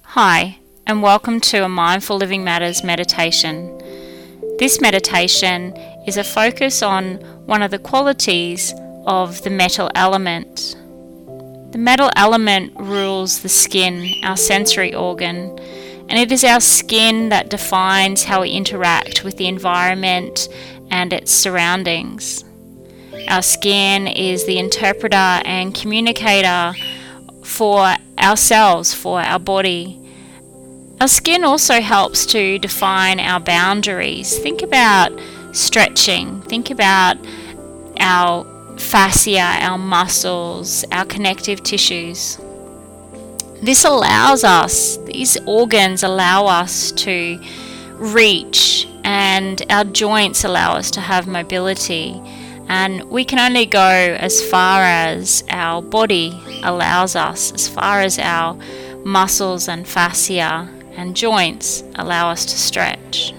Hi, and welcome to a Mindful Living Matters meditation. This meditation is a focus on one of the qualities of the metal element. The metal element rules the skin, our sensory organ, and it is our skin that defines how we interact with the environment and its surroundings. Our skin is the interpreter and communicator for ourselves, for our body. Our skin also helps to define our boundaries. Think about stretching. Think about our fascia, our muscles, our connective tissues. These organs allow us to reach, and our joints allow us to have mobility. And we can only go as far as our body allows us, as far as our muscles and fascia and joints allow us to stretch.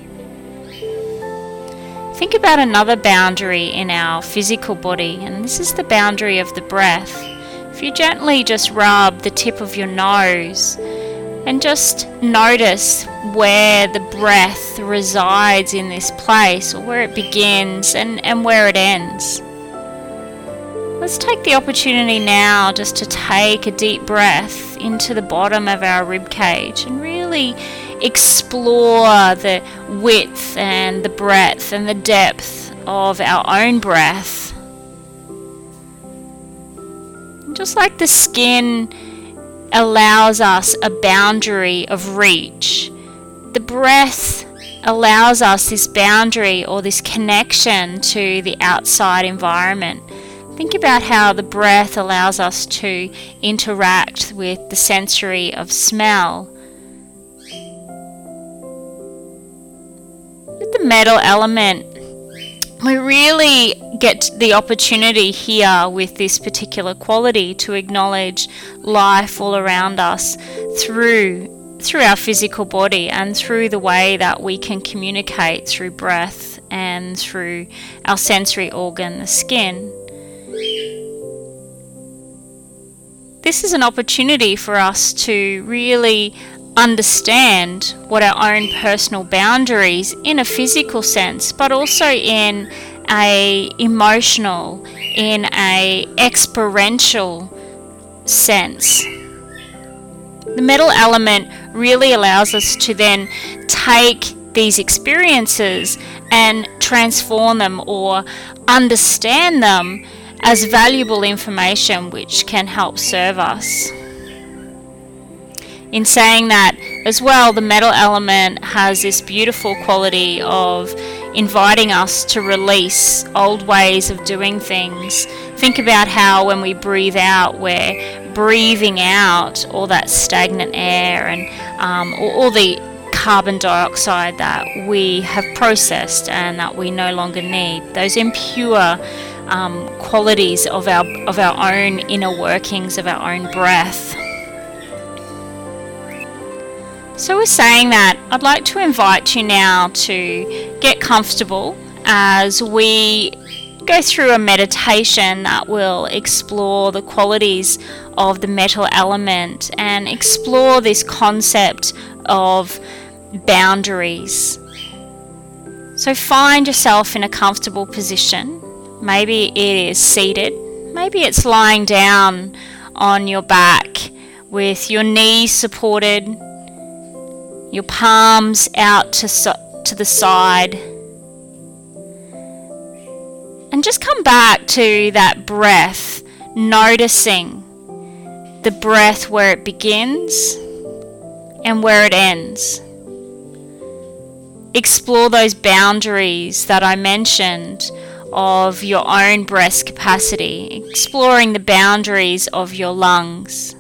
Think about another boundary in our physical body, and this is the boundary of the breath. If you gently just rub the tip of your nose and just notice where the breath resides in this place, or where it begins and where it ends. Let's take the opportunity now just to take a deep breath into the bottom of our rib cage and really explore the width and the breadth and the depth of our own breath. Just like the skin allows us a boundary of reach, the breath allows us this boundary or this connection to the outside environment. Think about how the breath allows us to interact with the sensory of smell. With the metal element, we really get the opportunity here with this particular quality to acknowledge life all around us through our physical body and through the way that we can communicate through breath and through our sensory organ, the skin. This is an opportunity for us to really understand what our own personal boundaries in a physical sense, but also in a emotional, in a experiential sense. The metal element really allows us to then take these experiences and transform them or understand them as valuable information which can help serve us. In saying that as well, the metal element has this beautiful quality of inviting us to release old ways of doing things. Think about how when we breathe out, we're breathing out all that stagnant air and all the carbon dioxide that we have processed and that we no longer need. Those impure qualities of our own inner workings, of our own breath. So we're saying that I'd like to invite you now to get comfortable as we go through a meditation that will explore the qualities of the metal element and explore this concept of boundaries. So find yourself in a comfortable position. Maybe it is seated, maybe it's lying down on your back with your knees supported, your palms out to the side. And just come back to that breath, noticing the breath where it begins and where it ends. Explore those boundaries that I mentioned of your own breath capacity, exploring the boundaries of your lungs.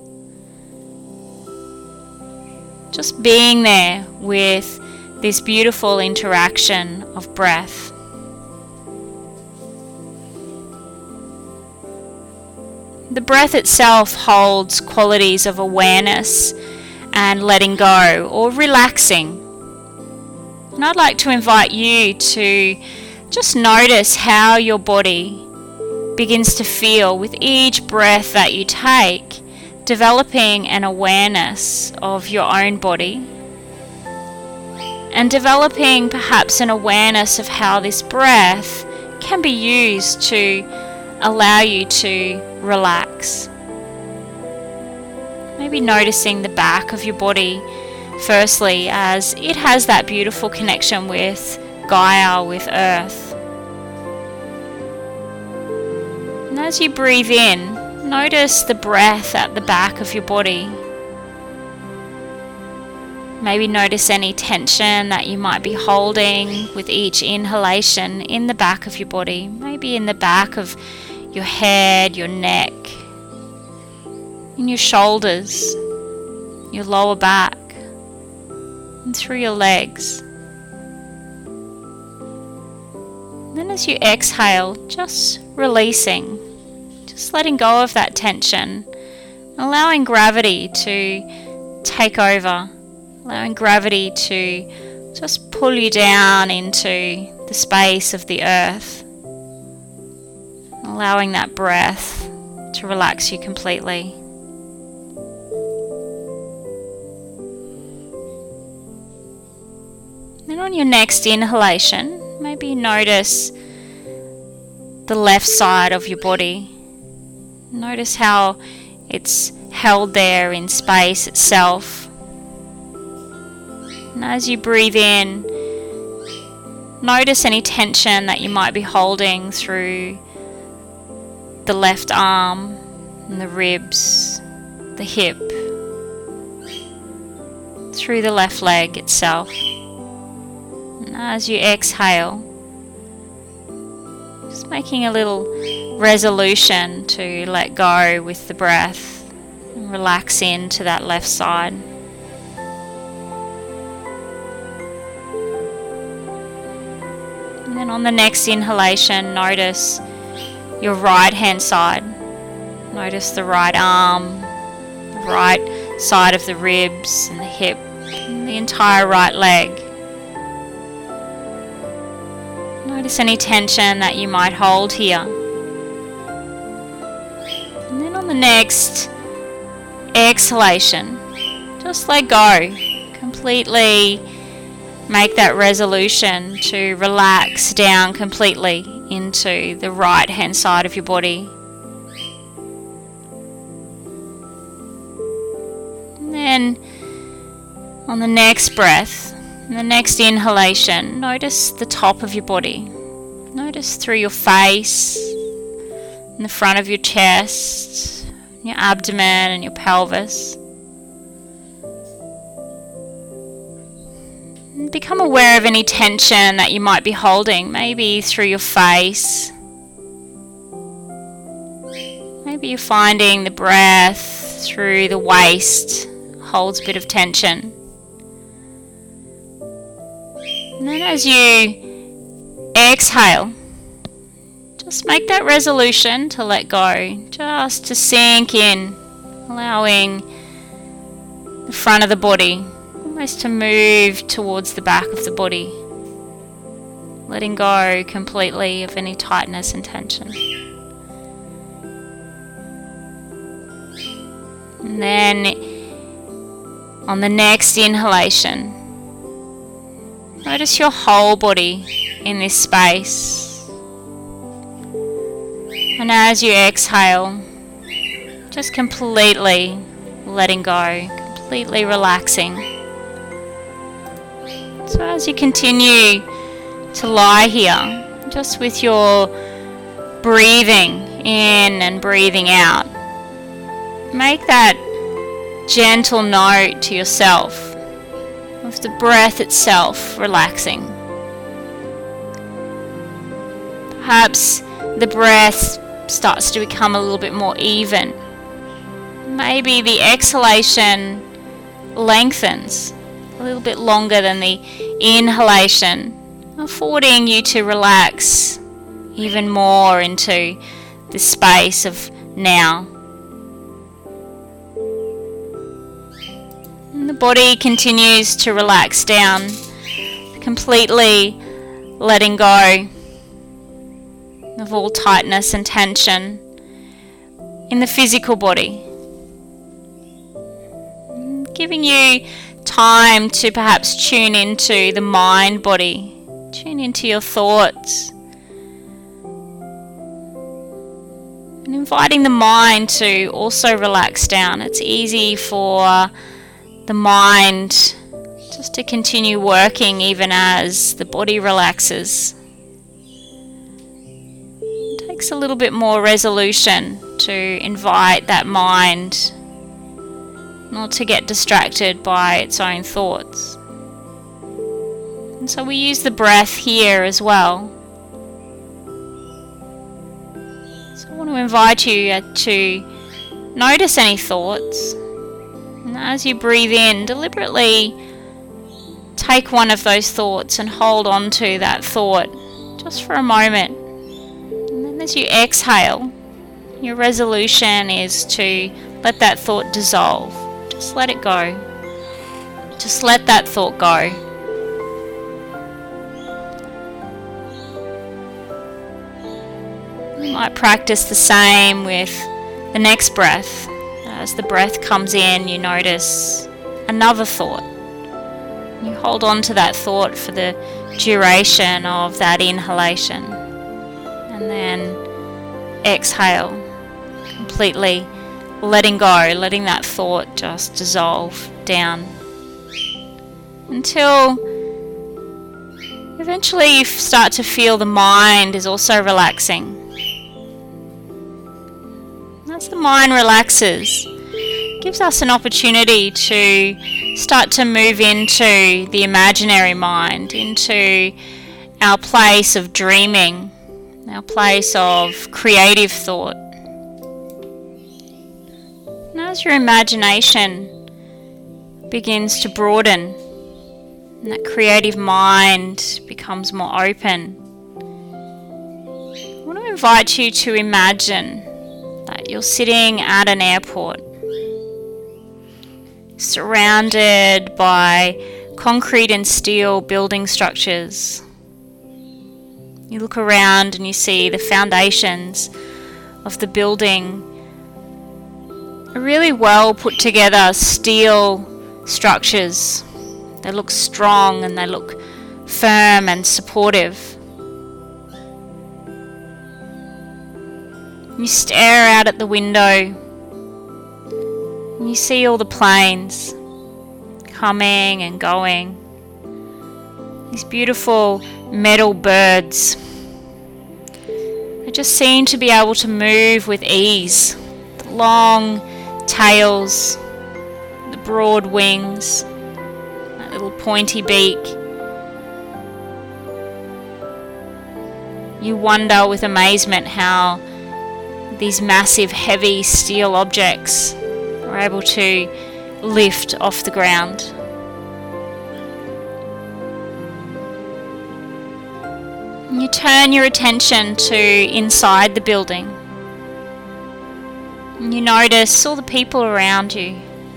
Just being there with this beautiful interaction of breath. The breath itself holds qualities of awareness and letting go or relaxing. And I'd like to invite you to just notice how your body begins to feel with each breath that you take. developing an awareness of your own body, and developing perhaps an awareness of how this breath can be used to allow you to relax. Maybe noticing the back of your body firstly, as it has that beautiful connection with Gaia, with Earth. And as you breathe in, notice the breath at the back of your body. Maybe notice any tension that you might be holding with each inhalation in the back of your body. Maybe in the back of your head, your neck, in your shoulders, your lower back, and through your legs. Then as you exhale, just releasing, just letting go of that tension, allowing gravity to take over, allowing gravity to just pull you down into the space of the earth, allowing that breath to relax you completely. Then on your next inhalation, maybe notice the left side of your body. Notice how it's held there in space itself. And as you breathe in, notice any tension that you might be holding through the left arm and the ribs, the hip, through the left leg itself. And as you exhale, just making a little resolution to let go with the breath and relax into that left side. And then on the next inhalation, notice your right hand side. Notice the right arm, the right side of the ribs and the hip, and the entire right leg. Notice any tension that you might hold here. And then on the next exhalation, just let go. Completely make that resolution to relax down completely into the right hand side of your body. And then on the next breath, the next inhalation, notice the top of your body. Notice through your face, in the front of your chest, your abdomen and your pelvis. And become aware of any tension that you might be holding, maybe through your face. Maybe you're finding the breath through the waist holds a bit of tension. And then as you exhale, just make that resolution to let go, just to sink in, allowing the front of the body almost to move towards the back of the body, letting go completely of any tightness and tension. And then on the next inhalation, notice your whole body in this space. And as you exhale, just completely letting go, completely relaxing. So as you continue to lie here, just with your breathing in and breathing out, make that gentle note to yourself of the breath itself relaxing. Perhaps the breath starts to become a little bit more even. Maybe the exhalation lengthens a little bit longer than the inhalation, affording you to relax even more into the space of now. And the body continues to relax down, completely letting go of all tightness and tension in the physical body. giving you time to perhaps tune into the mind body, tune into your thoughts, and inviting the mind to also relax down. It's easy for the mind just to continue working even as the body relaxes. It takes a little bit more resolution to invite that mind not to get distracted by its own thoughts. And so we use the breath here as well. So I want to invite you to notice any thoughts. And as you breathe in, deliberately take one of those thoughts and hold on to that thought just for a moment. And then as you exhale, your resolution is to let that thought dissolve. Just let it go. Just let that thought go. You might practice the same with the next breath. As the breath comes in, you notice another thought. You hold on to that thought for the duration of that inhalation. And then exhale, completely letting go, letting that thought just dissolve down until eventually you start to feel the mind is also relaxing. As the mind relaxes, it gives us an opportunity to start to move into the imaginary mind, into our place of dreaming, our place of creative thought. And as your imagination begins to broaden and that creative mind becomes more open, I want to invite you to imagine that you're sitting at an airport, surrounded by concrete and steel building structures. You look around and you see the foundations of the building are really well put together steel structures. They look strong and they look firm and supportive. You stare out at the window and you see all the planes coming and going. These beautiful metal birds. They just seem to be able to move with ease. The long tails, the broad wings, that little pointy beak. You wonder with amazement how these massive, heavy steel objects are able to lift off the ground. And you turn your attention to inside the building. And you notice all the people around you.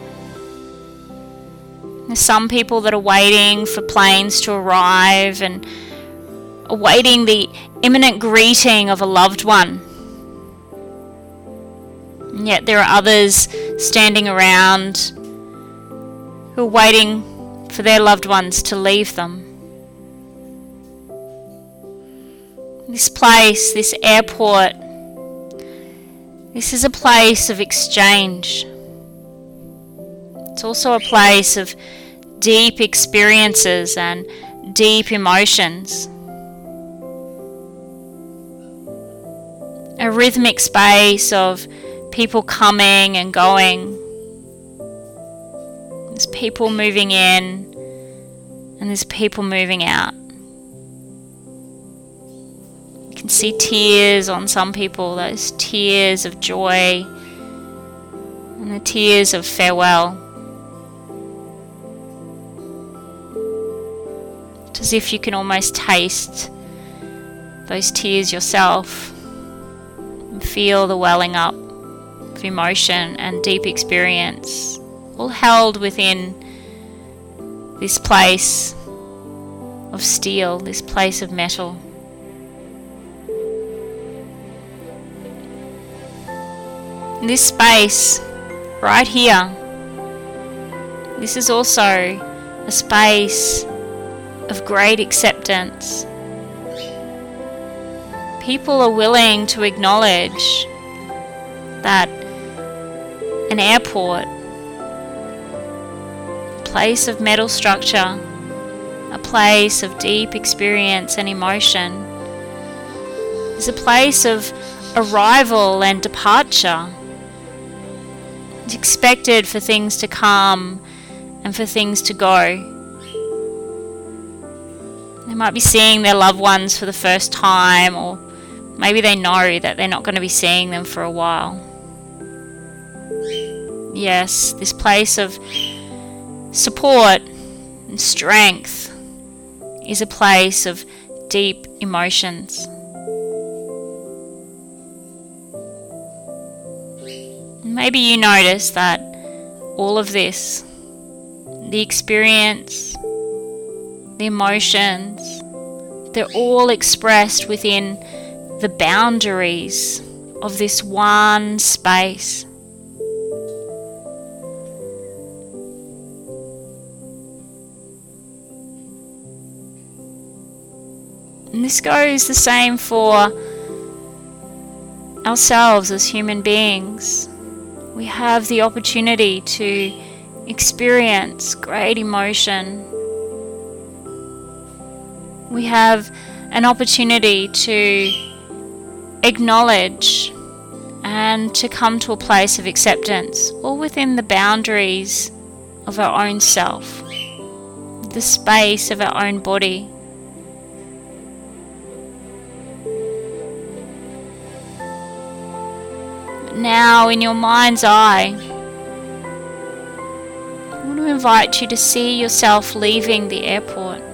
There's some people that are waiting for planes to arrive and awaiting the imminent greeting of a loved one. And yet there are others standing around who are waiting for their loved ones to leave them. This place, this airport, this is a place of exchange. It's also a place of deep experiences and deep emotions. A rhythmic space of people coming and going. There's people moving in and there's people moving out. You can see tears on some people, those tears of joy and the tears of farewell. It's as if you can almost taste those tears yourself and feel the welling up of emotion and deep experience, all held within this place of steel, this place of metal. In this space, right here, This is also a space of great acceptance. People are willing to acknowledge that an airport, a place of metal structure, a place of deep experience and emotion, is a place of arrival and departure. It's expected for things to come and for things to go. They might be seeing their loved ones for the first time, or maybe they know that they're not going to be seeing them for a while. Yes, this place of support and strength is a place of deep emotions. Maybe you notice that all of this, the experience, the emotions, they're all expressed within the boundaries of this one space. And this goes the same for ourselves as human beings. We have the opportunity to experience great emotion. We have an opportunity to acknowledge and to come to a place of acceptance, all within the boundaries of our own self, the space of our own body. Now, in your mind's eye, I want to invite you to see yourself leaving the airport,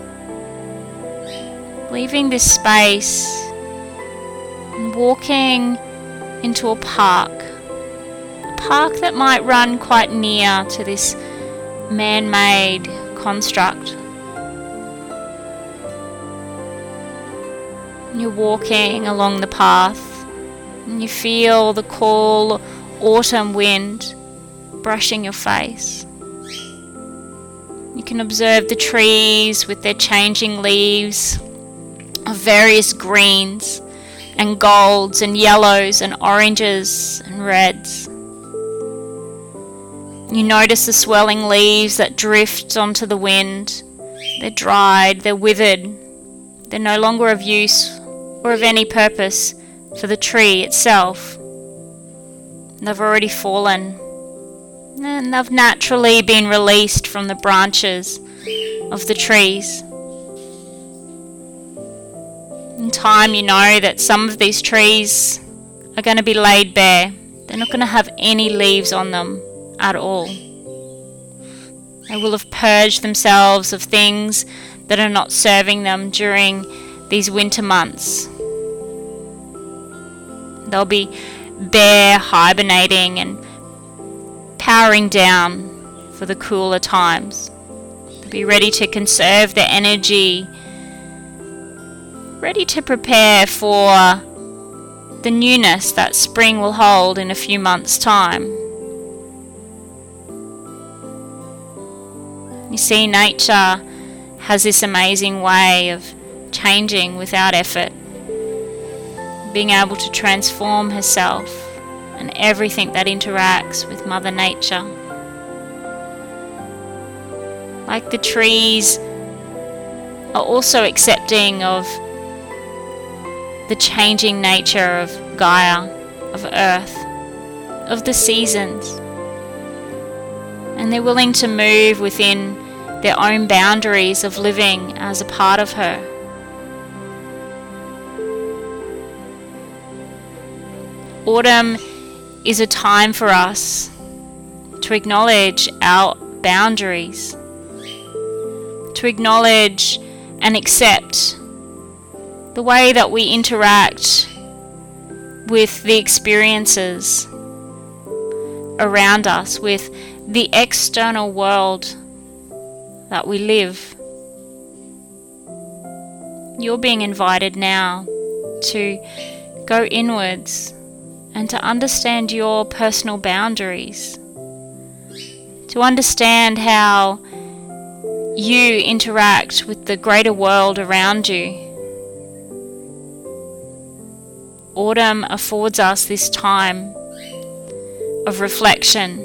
leaving this space and walking into a park that might run quite near to this man-made construct. You're walking along the path and you feel the cool autumn wind brushing your face. You can observe the trees with their changing leaves of various greens and golds and yellows and oranges and reds. You notice the swelling leaves that drift onto the wind. They're dried, they're withered, they're no longer of use or of any purpose for the tree itself. They've already fallen, and they've naturally been released from the branches of the trees. In time, you know that some of these trees are going to be laid bare. They're not going to have any leaves on them at all. They will have purged themselves of things that are not serving them during these winter months. They'll be bare, hibernating and powering down for the cooler times. They'll be ready to conserve their energy, ready to prepare for the newness that spring will hold in a few months' time. You see, nature has this amazing way of changing without effort, being able to transform herself and everything that interacts with Mother Nature. Like the trees are also accepting of the changing nature of Gaia, of Earth, of the seasons. And they're willing to move within their own boundaries of living as a part of her. Autumn is a time for us to acknowledge our boundaries, to acknowledge and accept the way that we interact with the experiences around us, with the external world that we live. You're being invited now to go inwards and to understand your personal boundaries, to understand how you interact with the greater world around you. Autumn affords us this time of reflection.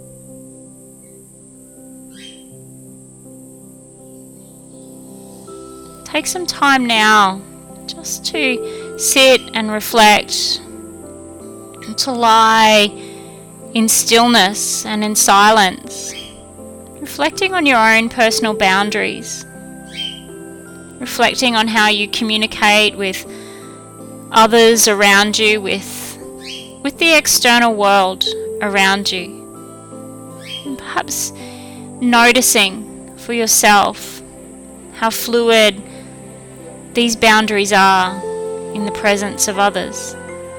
Take some time now just to sit and reflect, and to lie in stillness and in silence, reflecting on your own personal boundaries, reflecting on how you communicate with others around you, with the external world around you, and perhaps noticing for yourself how fluid these boundaries are in the presence of others.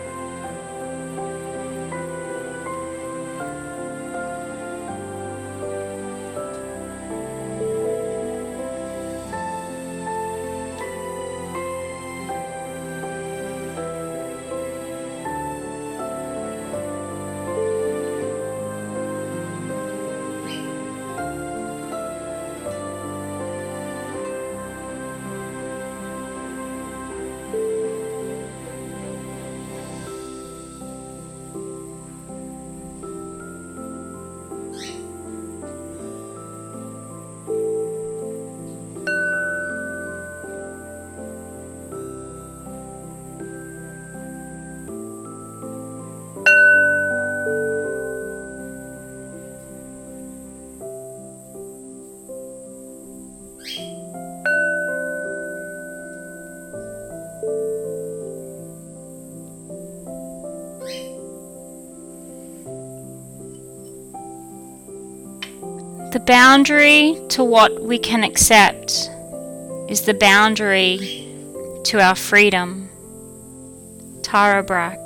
The boundary to what we can accept is the boundary to our freedom. Tara Brach.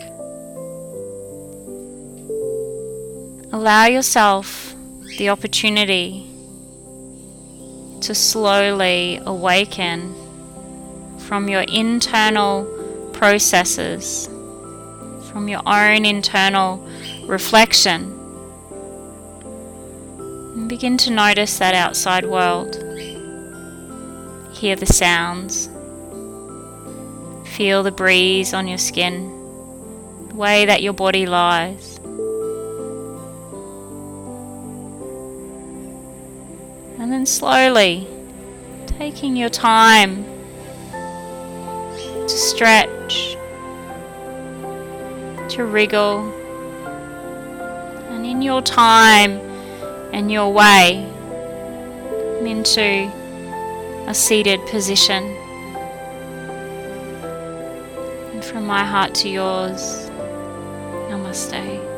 Allow yourself the opportunity to slowly awaken from your internal processes, from your own internal reflection. And begin to notice that outside world. Hear the sounds. Feel the breeze on your skin, the way that your body lies. And then slowly, taking your time to stretch, to wriggle, and in your time and your way, into a seated position. And from my heart to yours, Namaste.